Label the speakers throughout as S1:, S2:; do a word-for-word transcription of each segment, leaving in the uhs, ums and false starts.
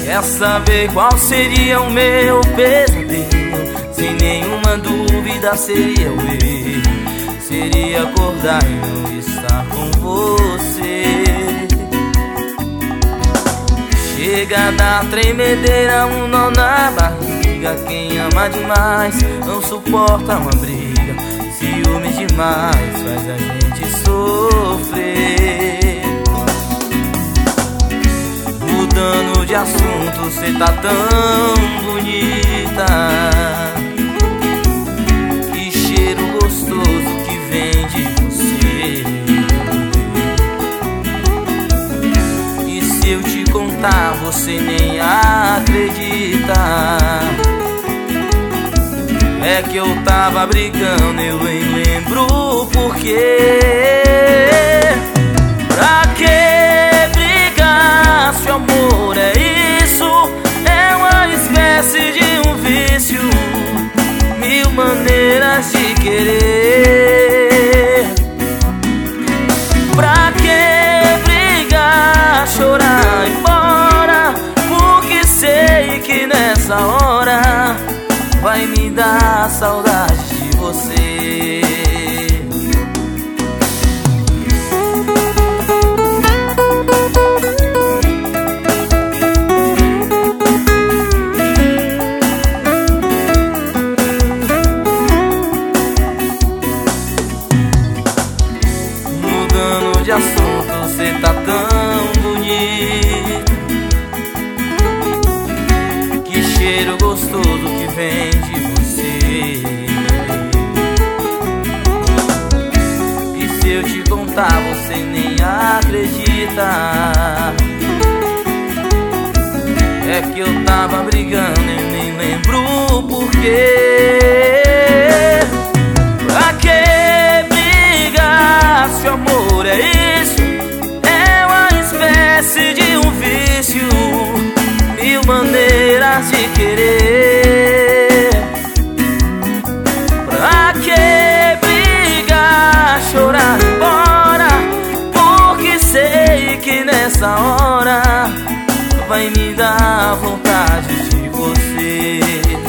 S1: Quer saber qual seria o meu pesadelo? Sem nenhuma dúvida seria o erro. Seria acordar e não estar com você. Chega da tremedeira, um nó na barriga. Quem ama demais não suporta uma briga. Ciúmes demais faz a gente sofrer. Mudando de assunto, cê tá tão bonita. Que cheiro gostoso que vem de você. E se eu te contar, você nem acredita. É que eu tava brigando, eu nem lembro o porquê. Pra que brigar se o amor é isso? É uma espécie de um vício. Mil maneiras de querer. Pra que brigar, chorar e ir embora? Porque sei que nessa hora vai me dar saudade de você. Mudando de assunto, cê tá tão bonito. Que cheiro gostoso que vem de você. E se eu te contar, você nem acredita. É que eu tava brigando e nem lembro o porquê. Pra que brigar se o amor é isso? É uma espécie de um vício. Mil maneiras de querer. Pra que brigar, chorar e ir embora? Porque sei que nessa hora vai me dar vontade de você.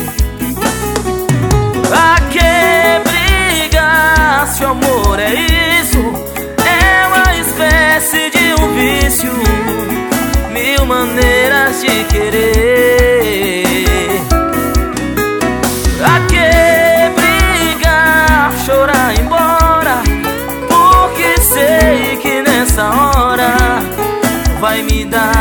S1: Pra que brigar se o amor é isso? É uma espécie de um vício. Mil maneiras de querer. Pra que brigar, chorar e ir embora? Porque sei que nessa hora vai me dar